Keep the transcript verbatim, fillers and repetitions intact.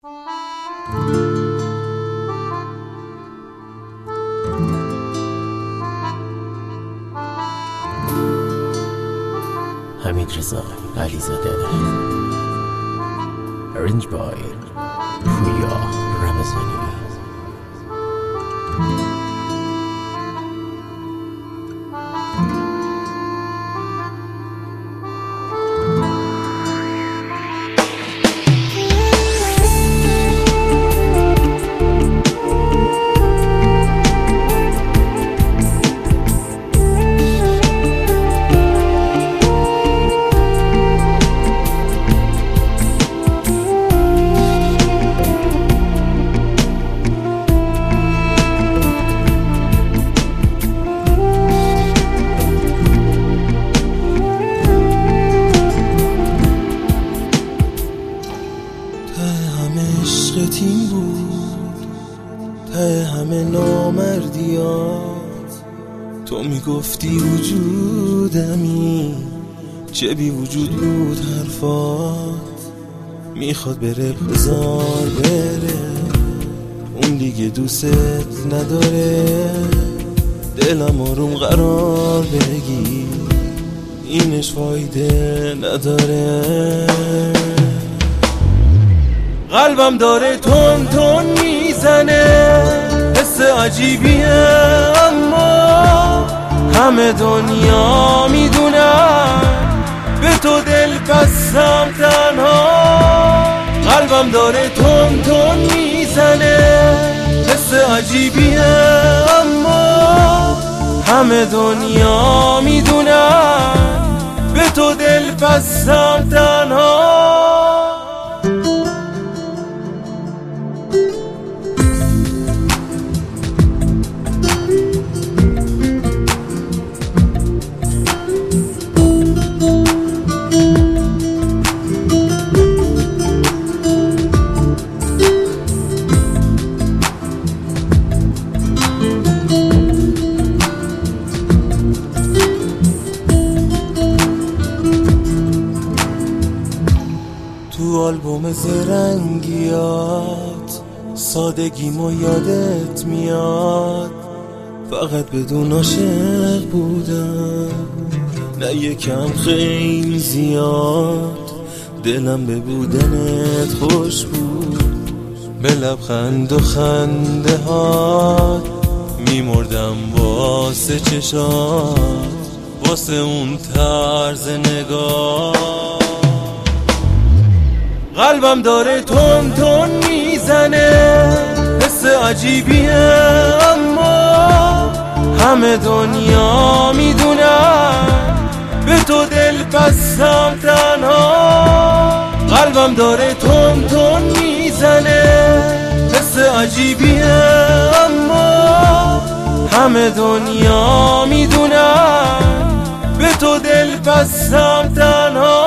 حمیدرضا علیزاده. Arranged by پویا رمضانی. عشقتین بود ته همه نامردیات، تو میگفتی وجودمی چه بی وجود بود حرفات. میخواد بره بذار بره، اون دیگه دوست نداره. دلم آروم قرار بگی، اینش فایده نداره. قلبم داره تون تون میزنه، حس عجیبیه اما همه دنیا میدونن به تو دل بستم تنها. قلبم داره تون تون میزنه، حس عجیبیه اما همه دنیا میدونن به تو دل بستم تنها. تو آلبوم زرنگیات سادگیمو یادت میاد، فقط بدون عاشق بودم نه یکم خیلی زیاد. دلم به بودنت خوش بود، به لبخند و خنده هات میمردم واسه چشات، واسه اون طرز نگاه. قلبم داره تون تون میزنه، حس عجیبیه اما همه دنیا میدونن به تو دل بستم تنها. قلبم داره تون تون میزنه، حس عجیبیه اما همه دنیا میدونن به تو دل بستم تنها.